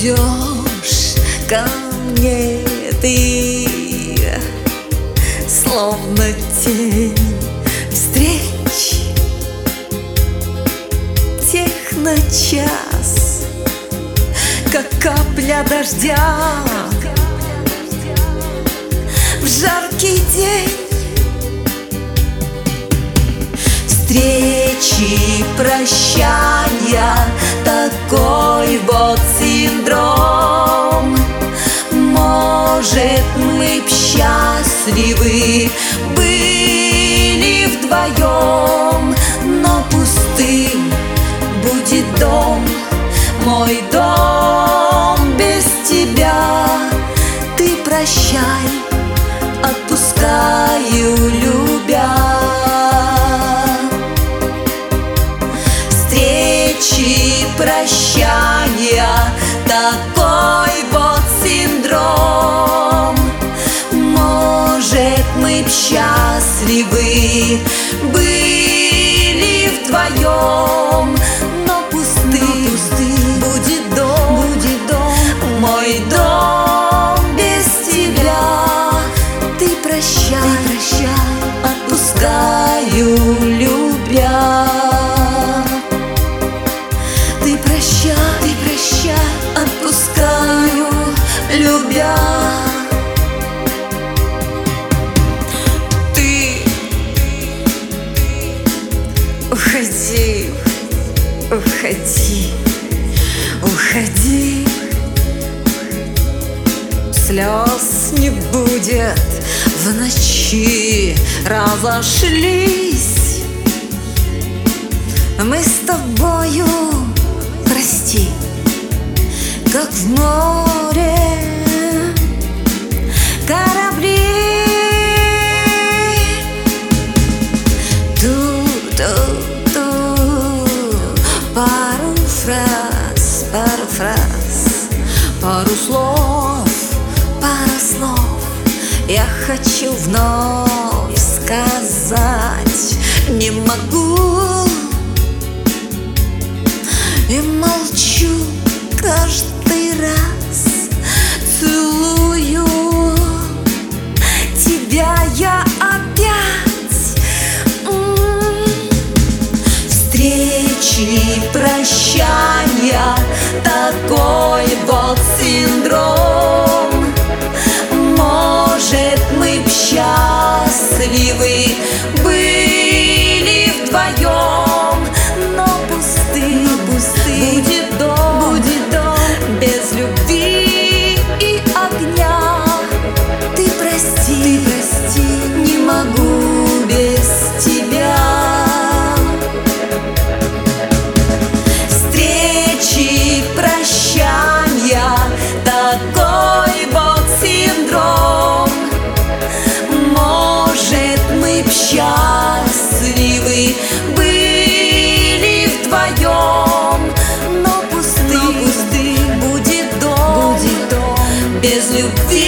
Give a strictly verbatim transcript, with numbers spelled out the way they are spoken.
идешь ко мне ты, словно тень встреч техночас, как капля дождя в жаркий день. Встречи, прощания, такой вот синдром. Может, мы б счастливы были вдвоем, но пустым будет дом, мой дом без тебя. Ты прощай, отпускаю, любя. Встречи, прощания, такой вот синдром. Может, мы б счастливы были вдвоем, но пустым, пустым будет дом, будет дом, мой дом без тебя. Ты прощай, ты прощай, отпускаю, любя. Ты прощай, ты прощай, отпускаю, любя. Ты уходи, уходи, уходи. Слез не будет, в ночи разошлись мы с тобою. Прости, как в море корабли. Ту-ту-ту, пару фраз, пару фраз, пару слов, пару слов я хочу вновь сказать. Не могу и молчу каждый раз. Целую тебя я опять. М-м-м. Встречи, прощания, такой вот синдром. Может, мы б счастливы были вдвоем, но пустым, пустым будет дом, будет дом без любви и огня. Ты прости, ты прости, не могу без тебя. Встречи, прощания, такой вот синдром. Может, мы б счастливы были вдвоем, но пустым, но пустым будет дом, будет дом без любви